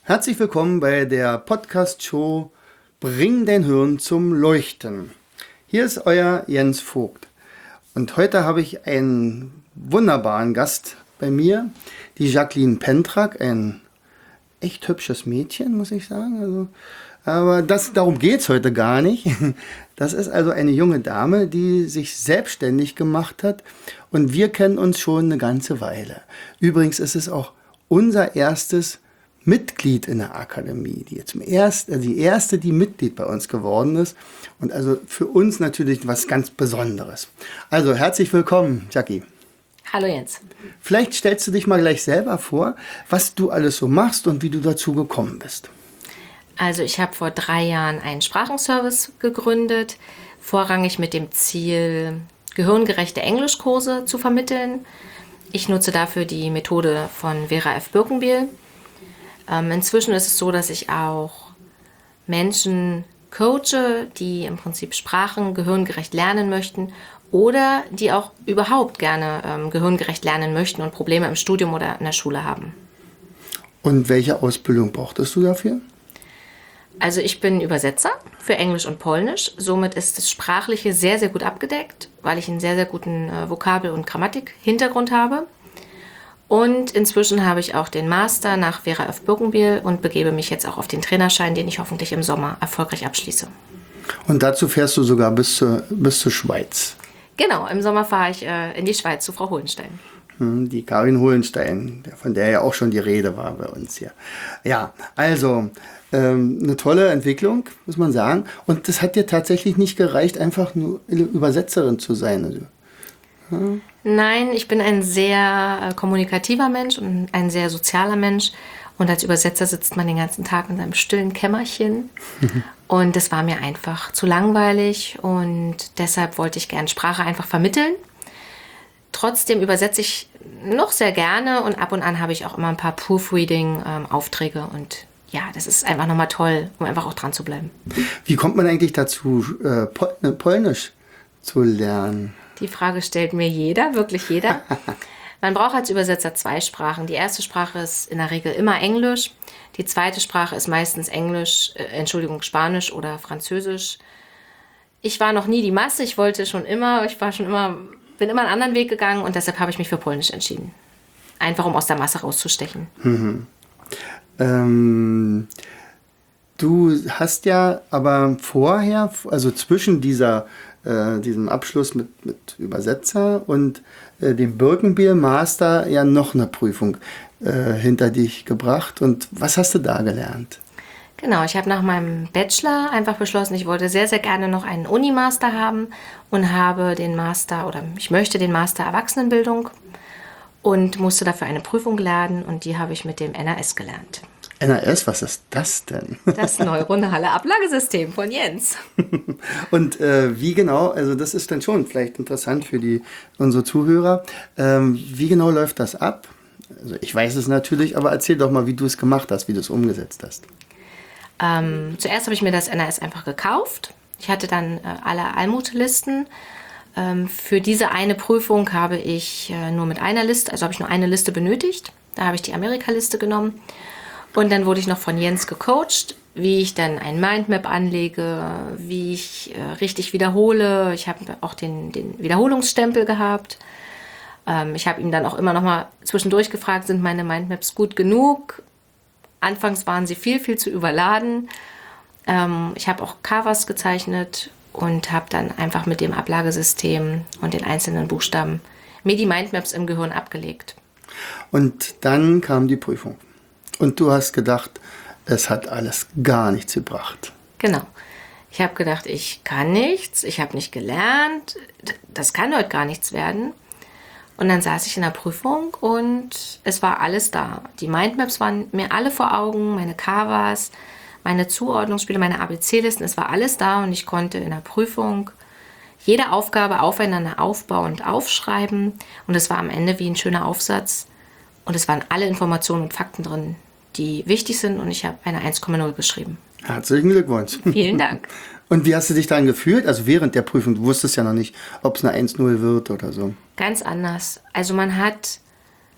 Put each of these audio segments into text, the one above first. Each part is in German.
Herzlich willkommen bei der Podcast-Show Bring dein Hirn zum Leuchten. Hier ist euer Jens Vogt. Und heute habe ich einen wunderbaren Gast bei mir, die Jacqueline Pentrak, ein echt hübsches Mädchen, muss ich sagen. Aber darum geht es heute gar nicht. Das ist also eine junge Dame, die sich selbstständig gemacht hat. Und wir kennen uns schon eine ganze Weile. Übrigens ist es auch unser erstes Mitglied in der Akademie, die erste, die Mitglied bei uns geworden ist. Und also für uns natürlich was ganz Besonderes. Also herzlich willkommen, Jackie. Hallo Jens. Vielleicht stellst du dich mal gleich selber vor, was du alles so machst und wie du dazu gekommen bist. Also ich habe vor 3 Jahren einen Sprachenservice gegründet, vorrangig mit dem Ziel, gehirngerechte Englischkurse zu vermitteln. Ich nutze dafür die Methode von Vera F. Birkenbiel. Inzwischen ist es so, dass ich auch Menschen coache, die im Prinzip Sprachen gehirngerecht lernen möchten oder die auch überhaupt gerne gehirngerecht lernen möchten und Probleme im Studium oder in der Schule haben. Und welche Ausbildung brauchtest du dafür? Also ich bin Übersetzer für Englisch und Polnisch. Somit ist das Sprachliche sehr, sehr gut abgedeckt, weil ich einen sehr, sehr guten Vokabel- und Grammatik-Hintergrund habe. Und inzwischen habe ich auch den Master nach Vera F. Birkenbiel und begebe mich jetzt auch auf den Trainerschein, den ich hoffentlich im Sommer erfolgreich abschließe. Und dazu fährst du sogar bis zur Schweiz. Genau, im Sommer fahre ich in die Schweiz zu Frau Hohenstein. Die Karin Hohenstein, von der ja auch schon die Rede war bei uns hier. Ja, also eine tolle Entwicklung, muss man sagen. Und das hat dir tatsächlich nicht gereicht, einfach nur Übersetzerin zu sein. Also, ja. Nein, ich bin ein sehr kommunikativer Mensch und ein sehr sozialer Mensch. Und als Übersetzer sitzt man den ganzen Tag in seinem stillen Kämmerchen. Und das war mir einfach zu langweilig. Und deshalb wollte ich gerne Sprache einfach vermitteln. Trotzdem übersetze ich noch sehr gerne und ab und an habe ich auch immer ein paar Proofreading-Aufträge. Und ja, das ist einfach nochmal toll, um einfach auch dran zu bleiben. Wie kommt man eigentlich dazu, Polnisch zu lernen? Die Frage stellt mir jeder, wirklich jeder. Man braucht als Übersetzer 2 Sprachen. Die erste Sprache ist in der Regel immer Englisch. Die zweite Sprache ist meistens Spanisch oder Französisch. Ich war noch nie die Masse. Ich bin immer einen anderen Weg gegangen und deshalb habe ich mich für Polnisch entschieden. Einfach, um aus der Masse rauszustechen. Du hast ja aber vorher, also zwischen diesem Abschluss mit Übersetzer und dem Birkenbiel Master ja noch eine Prüfung hinter dich gebracht. Und was hast du da gelernt? Genau, ich habe nach meinem Bachelor einfach beschlossen, ich wollte sehr, sehr gerne noch einen Uni-Master haben und ich möchte den Master Erwachsenenbildung und musste dafür eine Prüfung lernen und die habe ich mit dem NAS gelernt. NAS, was ist das denn? Das neuronale Ablagesystem von Jens. Und wie genau, also das ist dann schon vielleicht interessant für unsere Zuhörer, wie genau läuft das ab? Also ich weiß es natürlich, aber erzähl doch mal, wie du es gemacht hast, wie du es umgesetzt hast. Zuerst habe ich mir das NAS einfach gekauft. Ich hatte dann alle Almutlisten. Für diese eine Prüfung habe ich nur mit einer Liste, also habe ich nur eine Liste benötigt. Da habe ich die Amerika-Liste genommen. Und dann wurde ich noch von Jens gecoacht, wie ich dann ein Mindmap anlege, wie ich richtig wiederhole. Ich habe auch den Wiederholungsstempel gehabt. Ich habe ihm dann auch immer noch mal zwischendurch gefragt, sind meine Mindmaps gut genug? Anfangs waren sie viel, viel zu überladen. Ich habe auch Covers gezeichnet und habe dann einfach mit dem Ablagesystem und den einzelnen Buchstaben mir die Mindmaps im Gehirn abgelegt. Und dann kam die Prüfung. Und du hast gedacht, es hat alles gar nichts gebracht. Genau. Ich habe gedacht, ich kann nichts, ich habe nicht gelernt, das kann heute gar nichts werden. Und dann saß ich in der Prüfung und es war alles da. Die Mindmaps waren mir alle vor Augen, meine Covers, meine Zuordnungsspiele, meine ABC-Listen, es war alles da und ich konnte in der Prüfung jede Aufgabe aufeinander aufbauend aufschreiben und es war am Ende wie ein schöner Aufsatz und es waren alle Informationen und Fakten drin, die wichtig sind und ich habe eine 1,0 geschrieben. Herzlichen Glückwunsch. Vielen Dank. Und wie hast du dich dann gefühlt? Also während der Prüfung, du wusstest ja noch nicht, ob es eine 1,0 wird oder so. Ganz anders. Also man hat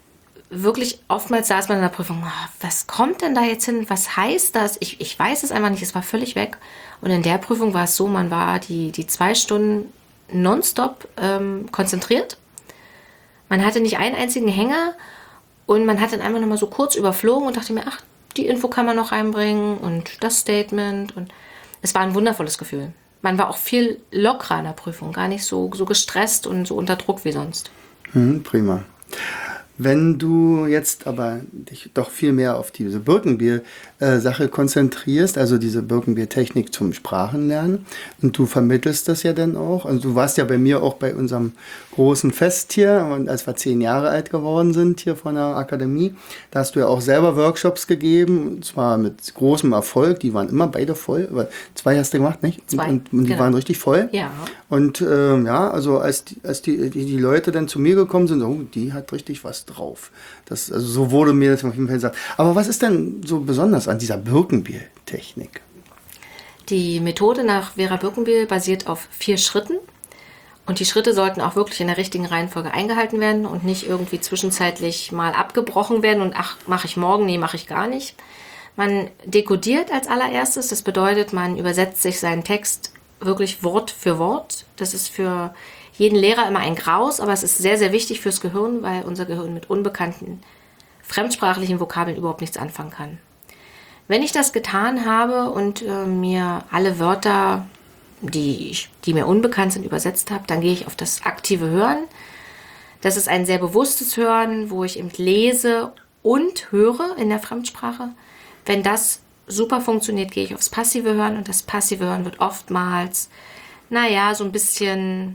wirklich oftmals saß man in der Prüfung, was kommt denn da jetzt hin? Was heißt das? Ich weiß es einfach nicht, es war völlig weg. Und in der Prüfung war es so, man war die 2 Stunden nonstop konzentriert. Man hatte nicht einen einzigen Hänger und man hat dann einfach nochmal so kurz überflogen und dachte mir, ach, die Info kann man noch reinbringen und das Statement. Und es war ein wundervolles Gefühl. Man war auch viel lockerer in der Prüfung, gar nicht so gestresst und so unter Druck wie sonst. Prima. Wenn du jetzt aber dich doch viel mehr auf diese Birkenbier-Sache konzentrierst, also diese Birkenbier-Technik zum Sprachenlernen, und du vermittelst das ja dann auch, also du warst ja bei mir auch bei unserem großen Fest hier, und als wir 10 Jahre alt geworden sind hier von der Akademie, da hast du ja auch selber Workshops gegeben, und zwar mit großem Erfolg, die waren immer beide voll, aber 2 hast du gemacht, nicht? 2, und die genau. waren richtig voll. Ja. Und also als die Leute dann zu mir gekommen sind, oh, die hat richtig was drauf. Also so wurde mir das auf jeden Fall gesagt. Aber was ist denn so besonders an dieser Birkenbiel-Technik? Die Methode nach Vera Birkenbiel basiert auf 4 Schritten. Und die Schritte sollten auch wirklich in der richtigen Reihenfolge eingehalten werden und nicht irgendwie zwischenzeitlich mal abgebrochen werden und ach, mache ich morgen, nee, mache ich gar nicht. Man dekodiert als allererstes, das bedeutet, man übersetzt sich seinen Text wirklich Wort für Wort. Das ist für jeden Lehrer immer ein Graus, aber es ist sehr, sehr wichtig fürs Gehirn, weil unser Gehirn mit unbekannten fremdsprachlichen Vokabeln überhaupt nichts anfangen kann. Wenn ich das getan habe und mir alle Wörter, die mir unbekannt sind, übersetzt habe, dann gehe ich auf das aktive Hören. Das ist ein sehr bewusstes Hören, wo ich eben lese und höre in der Fremdsprache. Wenn das super funktioniert, gehe ich aufs passive Hören und das passive Hören wird oftmals, so ein bisschen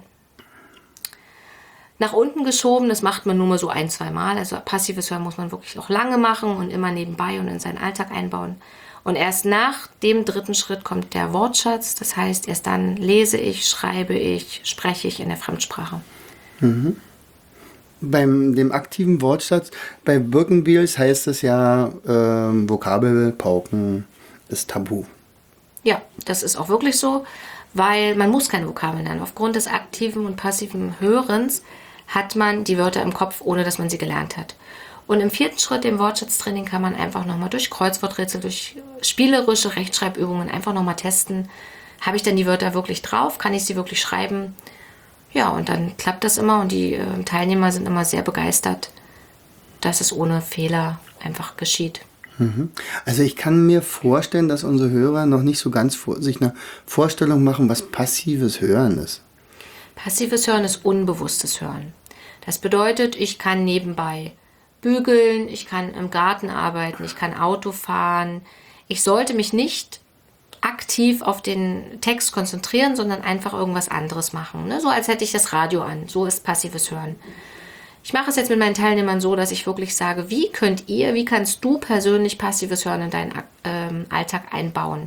nach unten geschoben. Das macht man nur mal so 1-2 Mal. Also passives Hören muss man wirklich auch lange machen und immer nebenbei und in seinen Alltag einbauen. Und erst nach dem 3. Schritt kommt der Wortschatz. Das heißt, erst dann lese ich, schreibe ich, spreche ich in der Fremdsprache. Mhm. Beim dem aktiven Wortschatz, bei Birkenbiels heißt es ja, Vokabelpauken ist tabu. Ja, das ist auch wirklich so, weil man muss keine Vokabeln lernen. Aufgrund des aktiven und passiven Hörens hat man die Wörter im Kopf, ohne dass man sie gelernt hat. Und im 4. Schritt, dem Wortschatztraining, kann man einfach nochmal durch Kreuzworträtsel, durch spielerische Rechtschreibübungen einfach nochmal testen. Habe ich dann die Wörter wirklich drauf? Kann ich sie wirklich schreiben? Ja, und dann klappt das immer und die Teilnehmer sind immer sehr begeistert, dass es ohne Fehler einfach geschieht. Also ich kann mir vorstellen, dass unsere Hörer noch nicht so ganz sich eine Vorstellung machen, was passives Hören ist. Passives Hören ist unbewusstes Hören. Das bedeutet, ich kann nebenbei bügeln, ich kann im Garten arbeiten, ich kann Auto fahren. Ich sollte mich nicht aktiv auf den Text konzentrieren, sondern einfach irgendwas anderes machen. Ne? So als hätte ich das Radio an. So ist passives Hören. Ich mache es jetzt mit meinen Teilnehmern so, dass ich wirklich sage, wie kannst du persönlich passives Hören in deinen Alltag einbauen?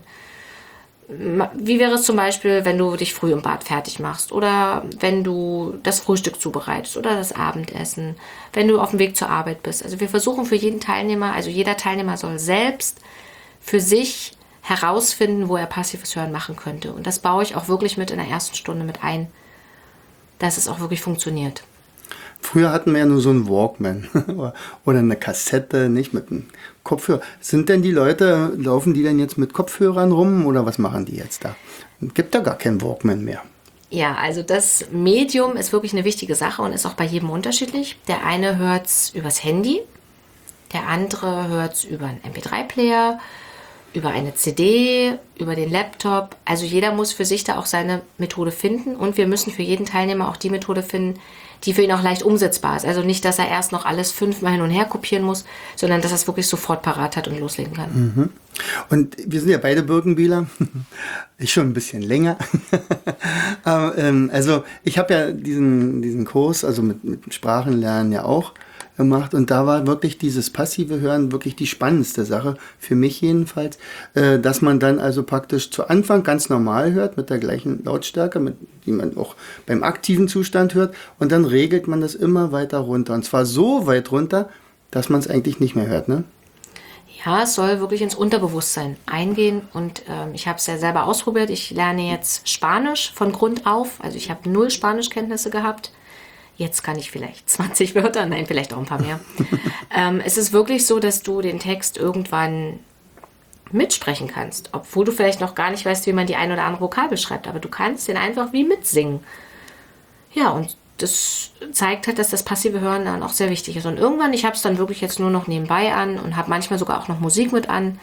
Wie wäre es zum Beispiel, wenn du dich früh im Bad fertig machst oder wenn du das Frühstück zubereitest oder das Abendessen, wenn du auf dem Weg zur Arbeit bist. Also wir versuchen für jeden Teilnehmer, also jeder Teilnehmer soll selbst für sich herausfinden, wo er passives Hören machen könnte. Und das baue ich auch wirklich mit in der ersten Stunde mit ein, dass es auch wirklich funktioniert. Früher hatten wir ja nur so einen Walkman oder eine Kassette, nicht mit einem Kopfhörer. Laufen die denn jetzt mit Kopfhörern rum oder was machen die jetzt da? Gibt da gar keinen Walkman mehr. Ja, also das Medium ist wirklich eine wichtige Sache und ist auch bei jedem unterschiedlich. Der eine hört es übers Handy, der andere hört es über einen MP3-Player, über eine CD, über den Laptop. Also jeder muss für sich da auch seine Methode finden und wir müssen für jeden Teilnehmer auch die Methode finden, die für ihn auch leicht umsetzbar ist. Also nicht, dass er erst noch alles 5-mal hin und her kopieren muss, sondern dass er es wirklich sofort parat hat und loslegen kann. Mhm. Und wir sind ja beide Birkenbieler. Ich schon ein bisschen länger. Aber, also ich habe ja diesen Kurs, also mit Sprachenlernen ja auch gemacht und da war wirklich dieses passive Hören wirklich die spannendste Sache, für mich jedenfalls, dass man dann also praktisch zu Anfang ganz normal hört, mit der gleichen Lautstärke, die man auch beim aktiven Zustand hört und dann regelt man das immer weiter runter und zwar so weit runter, dass man es eigentlich nicht mehr hört, ne? Ja, es soll wirklich ins Unterbewusstsein eingehen und ich habe es ja selber ausprobiert. Ich lerne jetzt Spanisch von Grund auf, also ich habe 0 Spanischkenntnisse gehabt. Jetzt kann ich vielleicht 20 Wörter, nein, vielleicht auch ein paar mehr. Es ist wirklich so, dass du den Text irgendwann mitsprechen kannst, obwohl du vielleicht noch gar nicht weißt, wie man die ein oder andere Vokabel schreibt, aber du kannst den einfach wie mitsingen. Ja, und das zeigt halt, dass das passive Hören dann auch sehr wichtig ist. Und irgendwann, ich habe es dann wirklich jetzt nur noch nebenbei an und habe manchmal sogar auch noch Musik mit an.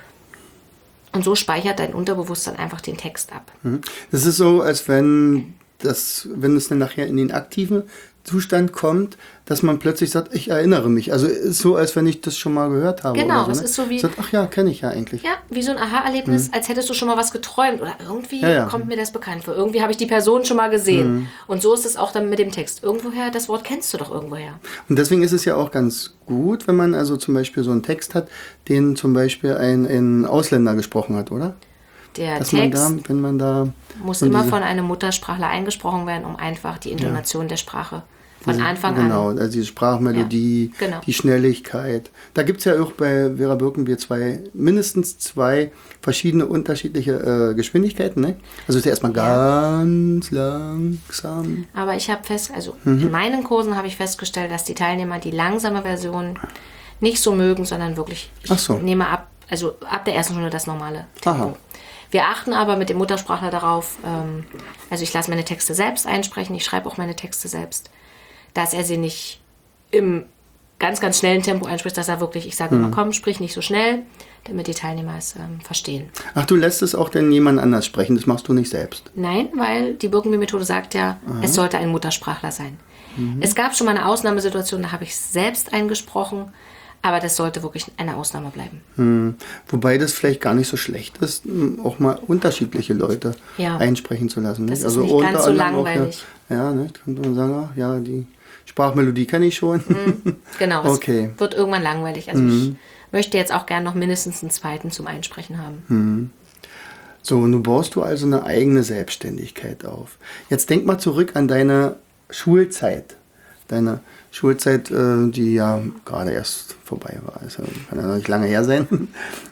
Und so speichert dein Unterbewusstsein einfach den Text ab. Das ist so, als wenn es dann nachher in den aktiven Zustand kommt, dass man plötzlich sagt, ich erinnere mich. Also ist so, als wenn ich das schon mal gehört habe. Genau, oder so, es ne? ist so wie... Sagt, ach ja, kenne ich ja eigentlich. Ja, wie so ein Aha-Erlebnis, als hättest du schon mal was geträumt. Oder irgendwie Ja. kommt mir das bekannt vor. Irgendwie habe ich die Person schon mal gesehen. Und so ist es auch dann mit dem Text. Irgendwoher, das Wort kennst du doch irgendwoher. Und deswegen ist es ja auch ganz gut, wenn man also zum Beispiel so einen Text hat, den zum Beispiel ein Ausländer gesprochen hat, oder? Der Dass Text man da, wenn man da muss von immer diese- von einem Muttersprachler eingesprochen werden, um einfach die Intonation der Sprache von Anfang Genau, an... also diese Sprachmelodie, Ja, genau. die Schnelligkeit. Da gibt es ja auch bei Vera Birkenbier mindestens zwei verschiedene unterschiedliche Geschwindigkeiten. Ne? Also ist ja erstmal ganz langsam. Aber ich habe in meinen Kursen habe ich festgestellt, dass die Teilnehmer die langsame Version nicht so mögen, sondern wirklich, Ach so. nehme ab der ersten Stunde das normale Tempo. Aha. Wir achten aber mit dem Muttersprachler darauf, also ich lasse meine Texte selbst einsprechen, ich schreibe auch meine Texte selbst, dass er sie nicht im ganz, ganz schnellen Tempo einspricht, dass er wirklich, ich sage immer, komm, sprich nicht so schnell, damit die Teilnehmer es verstehen. Ach, du lässt es auch denn jemand anders sprechen, das machst du nicht selbst. Nein, weil die Birkenbier-Methode sagt ja, es sollte ein Muttersprachler sein. Es gab schon mal eine Ausnahmesituation, da habe ich selbst eingesprochen, aber das sollte wirklich eine Ausnahme bleiben. Wobei das vielleicht gar nicht so schlecht ist, auch mal unterschiedliche Leute Ja. einsprechen zu lassen. Das Nicht? ist nicht unter ganz so anderem auch, langweilig. Ja, ne? Könnte man sagen, ach, ja, die Sprachmelodie kenne ich schon. Genau, Okay. es wird irgendwann langweilig. Also ich möchte jetzt auch gern noch mindestens einen zweiten zum Einsprechen haben. So, nun baust du also eine eigene Selbstständigkeit auf. Jetzt denk mal zurück an deine Schulzeit. Deine Schulzeit, die ja gerade erst vorbei war. Also kann ja noch nicht lange her sein.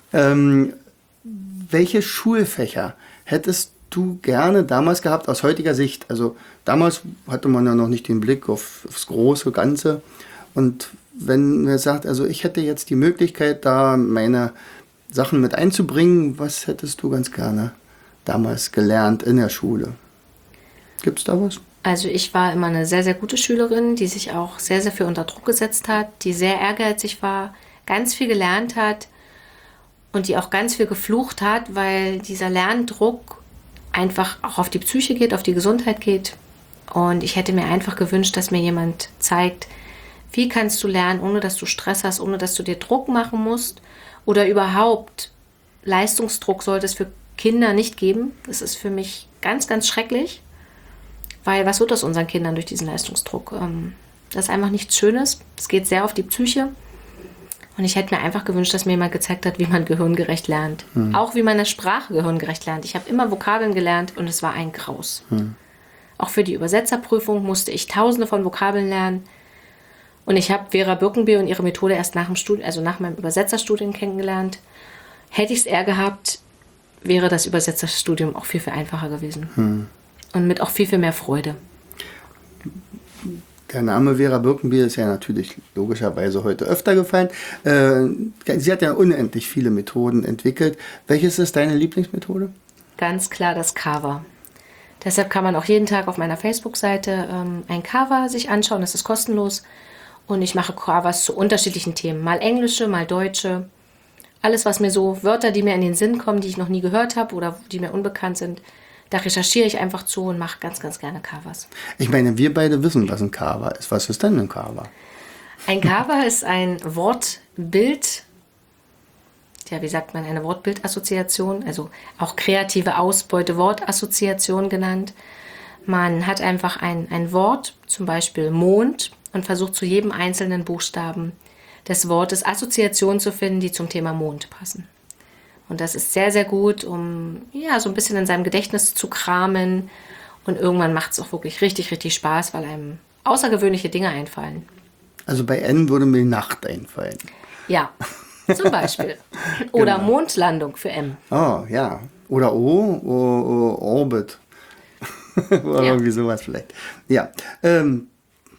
Welche Schulfächer hättest du gerne damals gehabt aus heutiger Sicht? Also damals hatte man ja noch nicht den Blick aufs große Ganze. Und wenn man sagt, also ich hätte jetzt die Möglichkeit, da meine Sachen mit einzubringen, was hättest du ganz gerne damals gelernt in der Schule? Gibt es da was? Also ich war immer eine sehr, sehr gute Schülerin, die sich auch sehr, sehr viel unter Druck gesetzt hat, die sehr ehrgeizig war, ganz viel gelernt hat und die auch ganz viel geflucht hat, weil dieser Lerndruck einfach auch auf die Psyche geht, auf die Gesundheit geht. Und ich hätte mir einfach gewünscht, dass mir jemand zeigt, wie kannst du lernen, ohne dass du Stress hast, ohne dass du dir Druck machen musst oder überhaupt Leistungsdruck sollte es für Kinder nicht geben. Das ist für mich ganz, ganz schrecklich. Weil was wird aus unseren Kindern durch diesen Leistungsdruck? Das ist einfach nichts Schönes. Es geht sehr auf die Psyche. Und ich hätte mir einfach gewünscht, dass mir jemand gezeigt hat, wie man gehirngerecht lernt. Auch wie man eine Sprache gehirngerecht lernt. Ich habe immer Vokabeln gelernt und es war ein Graus. Auch für die Übersetzerprüfung musste ich tausende von Vokabeln lernen. Und ich habe Vera Birkenbier und ihre Methode erst nach dem Studium, also nach meinem Übersetzerstudium kennengelernt. Hätte ich es eher gehabt, wäre das Übersetzerstudium auch viel, viel einfacher gewesen. Und mit auch viel, viel mehr Freude. Der Name Vera Birkenbier ist ja natürlich logischerweise heute öfter gefallen. Sie hat ja unendlich viele Methoden entwickelt. Welches ist deine Lieblingsmethode? Ganz klar das Cover. Deshalb kann man auch jeden Tag auf meiner Facebook-Seite ein Cover sich anschauen. Das ist kostenlos. Und ich mache Covers zu unterschiedlichen Themen. Mal englische, mal deutsche. Alles, was mir so, Wörter, die mir in den Sinn kommen, die ich noch nie gehört habe oder die mir unbekannt sind, da recherchiere ich einfach zu und mache ganz, ganz gerne Covers. Ich meine, wir beide wissen, was ein Cover ist. Was ist denn ein Cover? Ein Cover ist ein Wortbild, ja, wie sagt man, eine Wortbildassoziation, also auch kreative Ausbeute, Wortassoziation genannt. Man hat einfach ein Wort, zum Beispiel Mond, und versucht zu jedem einzelnen Buchstaben des Wortes Assoziationen zu finden, die zum Thema Mond passen. Und das ist sehr, sehr gut, um ja, so ein bisschen in seinem Gedächtnis zu kramen. Und irgendwann macht es auch wirklich richtig, richtig Spaß, weil einem außergewöhnliche Dinge einfallen. Also bei N würde mir Nacht einfallen. Ja, zum Beispiel. Oder Mondlandung für M. Oh, ja. Oder Orbit. Oder Ja. irgendwie sowas vielleicht. Ja.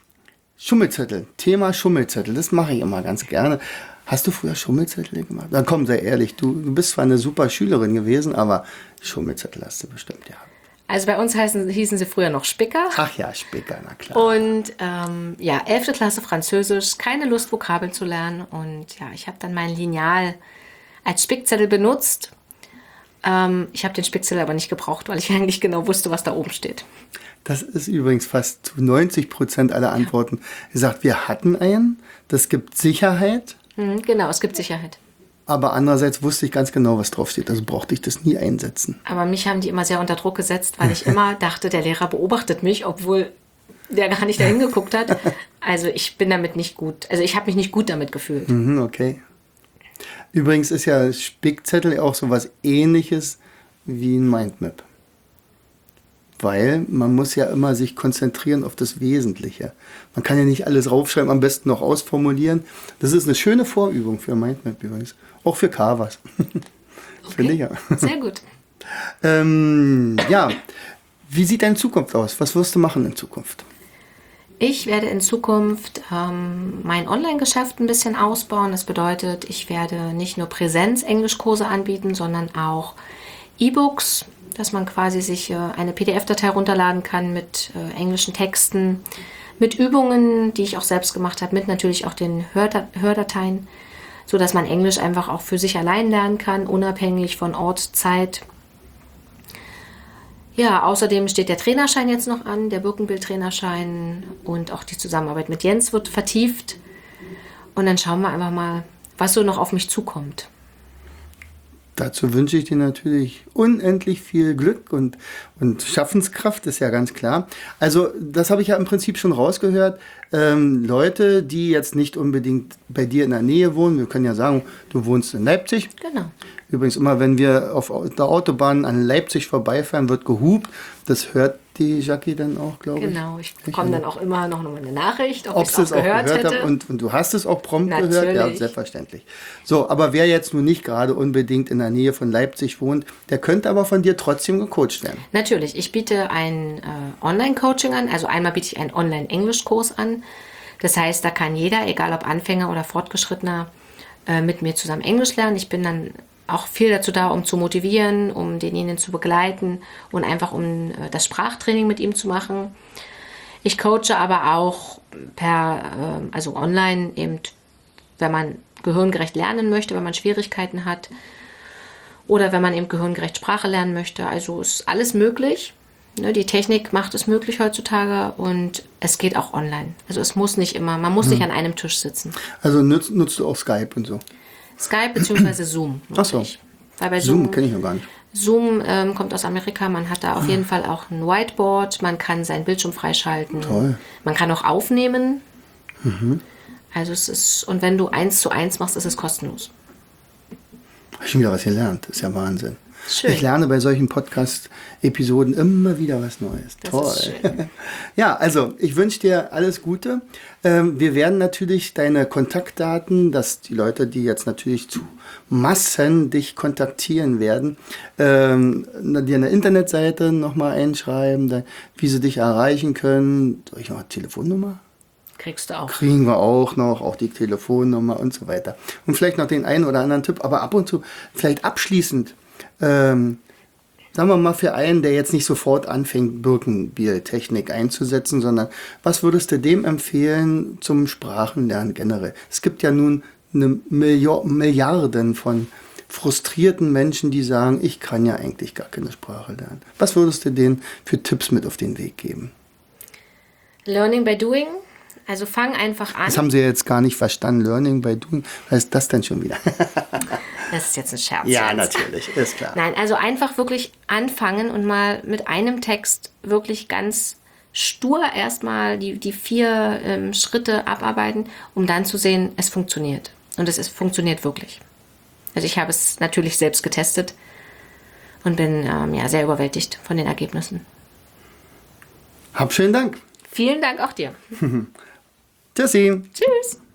Schummelzettel, Thema Schummelzettel, das mache ich immer ganz gerne. Hast du früher Schummelzettel gemacht? Dann komm, sei ehrlich, du bist zwar eine super Schülerin gewesen, aber Schummelzettel hast du bestimmt, ja. Also bei uns hießen sie früher noch Spicker. Ach ja, Spicker, na klar. Und 11. Klasse Französisch, keine Lust, Vokabeln zu lernen. Und ja, ich habe dann mein Lineal als Spickzettel benutzt. Ich habe den Spickzettel aber nicht gebraucht, weil ich eigentlich genau wusste, was da oben steht. Das ist übrigens fast zu 90% aller Antworten gesagt. Wir hatten einen, das gibt Sicherheit. Genau, es gibt Sicherheit. Aber andererseits wusste ich ganz genau, was draufsteht. Also brauchte ich das nie einsetzen. Aber mich haben die immer sehr unter Druck gesetzt, weil ich immer dachte, der Lehrer beobachtet mich, obwohl der gar nicht dahin geguckt hat. Also ich bin damit nicht gut. Also ich habe mich nicht gut damit gefühlt. Okay. Übrigens ist ja Spickzettel auch so was Ähnliches wie ein Mindmap. Weil man muss ja immer sich konzentrieren auf das Wesentliche. Man kann ja nicht alles raufschreiben, am besten noch ausformulieren. Das ist eine schöne Vorübung für Mindmap übrigens. Auch für Canvas. Finde ich ja. Sehr gut. Ja, wie sieht deine Zukunft aus? Was wirst du machen in Zukunft? Ich werde in Zukunft mein Online-Geschäft ein bisschen ausbauen. Das bedeutet, ich werde nicht nur Präsenz-Englischkurse anbieten, sondern auch E-Books, dass man quasi sich eine PDF-Datei runterladen kann mit englischen Texten, mit Übungen, die ich auch selbst gemacht habe, mit natürlich auch den Hördateien, sodass man Englisch einfach auch für sich allein lernen kann, unabhängig von Ort, Zeit. Ja, außerdem steht der Trainerschein jetzt noch an, der Birkenbild-Trainerschein, und auch die Zusammenarbeit mit Jens wird vertieft. Und dann schauen wir einfach mal, was so noch auf mich zukommt. Dazu wünsche ich dir natürlich unendlich viel Glück und Schaffenskraft, ist ja ganz klar. Also das habe ich ja im Prinzip schon rausgehört. Leute, die jetzt nicht unbedingt bei dir in der Nähe wohnen, wir können ja sagen, du wohnst in Leipzig. Genau. Übrigens immer, wenn wir auf der Autobahn an Leipzig vorbeifahren, wird gehupt. Das hört die Jackie dann auch, glaube ich. Genau, ich bekomme dann auch immer noch eine Nachricht, ob ich sie es auch gehört hätte. Und du hast es auch prompt Natürlich. gehört? Ja, selbstverständlich. So, aber wer jetzt nun nicht gerade unbedingt in der Nähe von Leipzig wohnt, der könnte aber von dir trotzdem gecoacht werden. Natürlich, ich biete ein Online-Coaching an. Also einmal biete ich einen Online-Englisch-Kurs an. Das heißt, da kann jeder, egal ob Anfänger oder Fortgeschrittener, mit mir zusammen Englisch lernen. Ich bin dann auch viel dazu da, um zu motivieren, um denjenigen zu begleiten und einfach um das Sprachtraining mit ihm zu machen. Ich coache aber auch also online, eben, wenn man gehirngerecht lernen möchte, wenn man Schwierigkeiten hat oder wenn man eben gehirngerecht Sprache lernen möchte. Also ist alles möglich. Die Technik macht es möglich heutzutage und es geht auch online. Also es muss nicht immer, man muss nicht an einem Tisch sitzen. Also nutzt du auch Skype und so? Skype bzw. Zoom. Ach so. Weil bei Zoom kenne ich noch gar nicht. Zoom kommt aus Amerika. Man hat da auf jeden Fall auch ein Whiteboard. Man kann seinen Bildschirm freischalten. Toll. Man kann auch aufnehmen. Also es ist, und wenn du 1:1 machst, ist es kostenlos. Habe ich schon wieder was gelernt. Das ist ja Wahnsinn. Schön. Ich lerne bei solchen Podcast-Episoden immer wieder was Neues. Das Toll. ist schön. Ja, also ich wünsche dir alles Gute. Wir werden natürlich deine Kontaktdaten, dass die Leute, die jetzt natürlich zu Massen dich kontaktieren werden, dir eine Internetseite nochmal einschreiben, wie sie dich erreichen können. Soll ich noch eine Telefonnummer? Kriegst du auch. Kriegen wir auch noch, auch die Telefonnummer und so weiter. Und vielleicht noch den einen oder anderen Tipp, aber ab und zu, vielleicht abschließend, sagen wir mal für einen, der jetzt nicht sofort anfängt, Birkenbiel-Technik einzusetzen, sondern was würdest du dem empfehlen zum Sprachenlernen generell? Es gibt ja nun eine Milliarden von frustrierten Menschen, die sagen, ich kann ja eigentlich gar keine Sprache lernen. Was würdest du denen für Tipps mit auf den Weg geben? Learning by doing. Also fang einfach an. Das haben sie jetzt gar nicht verstanden. Learning by doing. Was ist das denn schon wieder? Das ist jetzt ein Scherz. Ja, jetzt. natürlich, ist klar. Nein, also einfach wirklich anfangen und mal mit einem Text wirklich ganz stur erstmal die 4 Schritte abarbeiten, um dann zu sehen, es funktioniert. Und es funktioniert wirklich. Also ich habe es natürlich selbst getestet und bin sehr überwältigt von den Ergebnissen. Hab schönen Dank. Vielen Dank auch dir. Tschüssi. Tschüss.